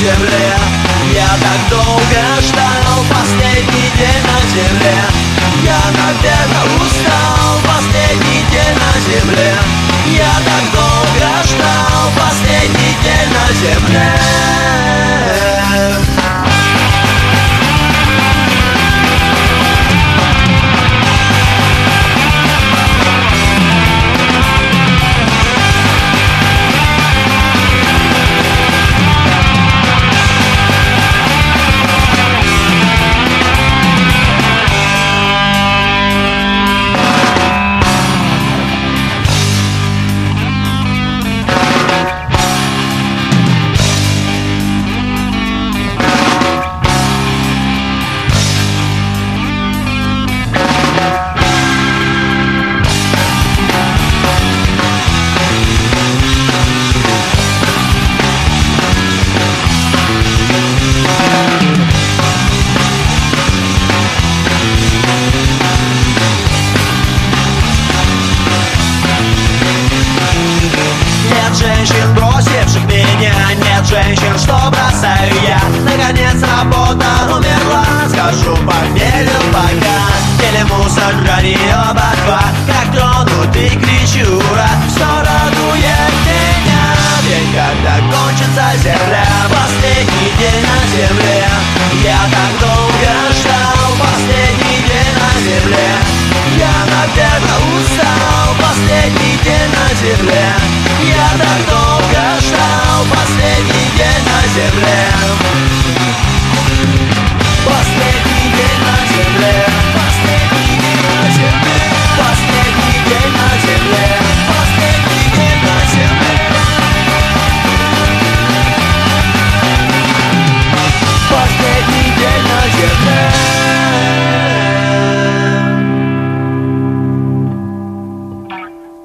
земле. Я так долго ждал последний день на земле. Я, наверное, устал последний день на земле. Я так долго ждал последний день на земле. Женщин, бросивших меня, нет женщин, что бросаю я. Наконец работа умерла, скажу похмелью пока. Или мусор ради оба два, как тронут и кричу ура. Все радует меня, день, когда кончится земля. Последний день на земле. Я так долго ждал последний день на земле. Я, наверное, устал последний день на земле. Я так долго ждал последний день на земле. Последний день на земле. Последний день на земле. Последний день на земле. Последний день на земле. Последний день на земле.